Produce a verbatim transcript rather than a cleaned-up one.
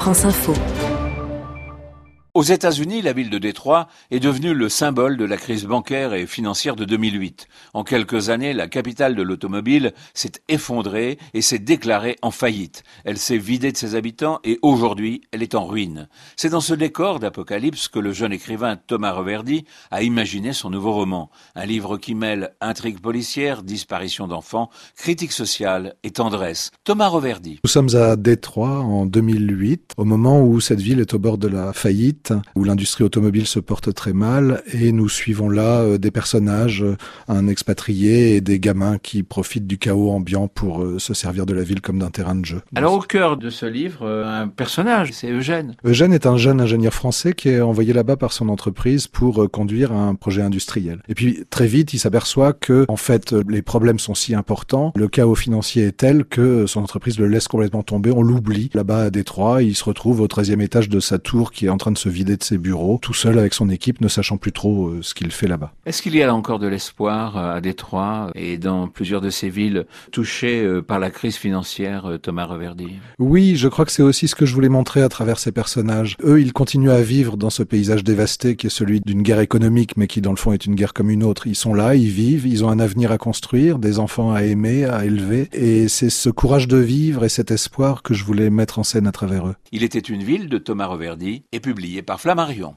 France Info. Aux États-Unis, la ville de Détroit est devenue le symbole de la crise bancaire et financière de deux mille huit. En quelques années, la capitale de l'automobile s'est effondrée et s'est déclarée en faillite. Elle s'est vidée de ses habitants et aujourd'hui, elle est en ruine. C'est dans ce décor d'apocalypse que le jeune écrivain Thomas Reverdy a imaginé son nouveau roman. Un livre qui mêle intrigue policière, disparition d'enfants, critique sociale et tendresse. Thomas Reverdy. Nous sommes à Détroit en deux mille huit, au moment où cette ville est au bord de la faillite, où l'industrie automobile se porte très mal, et nous suivons là euh, des personnages, euh, un expatrié et des gamins qui profitent du chaos ambiant pour euh, se servir de la ville comme d'un terrain de jeu. Alors au cœur de ce livre, euh, un personnage, c'est Eugène. Eugène est un jeune ingénieur français qui est envoyé là-bas par son entreprise pour euh, conduire un projet industriel. Et puis très vite, il s'aperçoit que en fait les problèmes sont si importants, le chaos financier est tel que son entreprise le laisse complètement tomber, on l'oublie. Là-bas à Détroit, il se retrouve au treizième étage de sa tour qui est en train de se vider de ses bureaux, tout seul avec son équipe, ne sachant plus trop euh, ce qu'il fait là-bas. Est-ce qu'il y a encore de l'espoir euh, à Détroit et dans plusieurs de ces villes touchées euh, par la crise financière, euh, Thomas Reverdy? Oui, je crois que c'est aussi ce que je voulais montrer à travers ces personnages. Eux, ils continuent à vivre dans ce paysage dévasté qui est celui d'une guerre économique, mais qui dans le fond est une guerre comme une autre. Ils sont là, ils vivent, ils ont un avenir à construire, des enfants à aimer, à élever, et c'est ce courage de vivre et cet espoir que je voulais mettre en scène à travers eux. Il était une ville de Thomas Reverdy est publié par Flammarion.